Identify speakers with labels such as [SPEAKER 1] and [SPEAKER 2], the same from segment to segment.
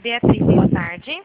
[SPEAKER 1] Beatriz, boa tarde.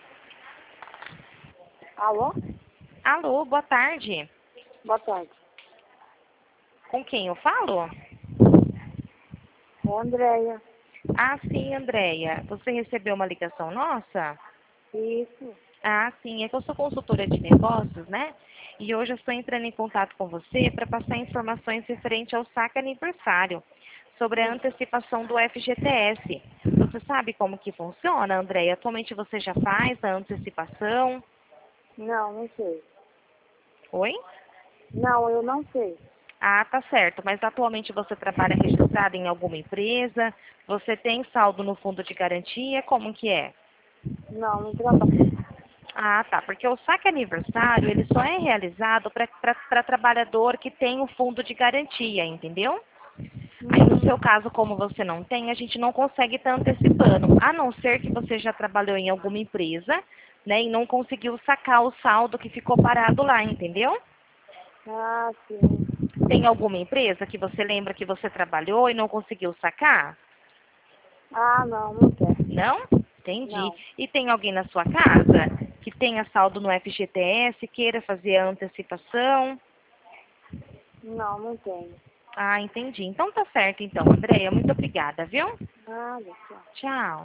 [SPEAKER 2] Alô?
[SPEAKER 1] Alô, boa tarde.
[SPEAKER 2] Boa tarde.
[SPEAKER 1] Com quem eu falo?
[SPEAKER 2] É a Andréia.
[SPEAKER 1] Ah, sim, Andréia. Você recebeu uma ligação nossa?
[SPEAKER 2] Isso.
[SPEAKER 1] Ah, sim, é que eu sou consultora de negócios, né? E hoje eu estou entrando em contato com você para passar informações referente ao saque aniversário, sobre a antecipação do FGTS. Você sabe como que funciona, Andréia? Atualmente você já faz a antecipação?
[SPEAKER 2] Não, não sei.
[SPEAKER 1] Oi?
[SPEAKER 2] Não, eu não sei.
[SPEAKER 1] Ah, tá certo. Mas atualmente você trabalha registrado em alguma empresa? Você tem saldo no fundo de garantia? Como que é?
[SPEAKER 2] Não, não trabalho.
[SPEAKER 1] Ah, tá. Porque o saque aniversário, ele só é realizado para trabalhador que tem o fundo de garantia, entendeu? Aí, no seu caso, como você não tem, a gente não consegue estar antecipando, a não ser que você já trabalhou em alguma empresa, né, e não conseguiu sacar o saldo que ficou parado lá, entendeu?
[SPEAKER 2] Ah, sim.
[SPEAKER 1] Tem alguma empresa que você lembra que você trabalhou e não conseguiu sacar?
[SPEAKER 2] Ah, não, não tem.
[SPEAKER 1] Não? Entendi.
[SPEAKER 2] Não.
[SPEAKER 1] E tem alguém na sua casa que tenha saldo no FGTS, queira fazer a antecipação?
[SPEAKER 2] Não, não tem.
[SPEAKER 1] Ah, entendi. Então tá certo então, Andréia. Muito obrigada, viu?
[SPEAKER 2] Nada, tchau.
[SPEAKER 1] Tchau.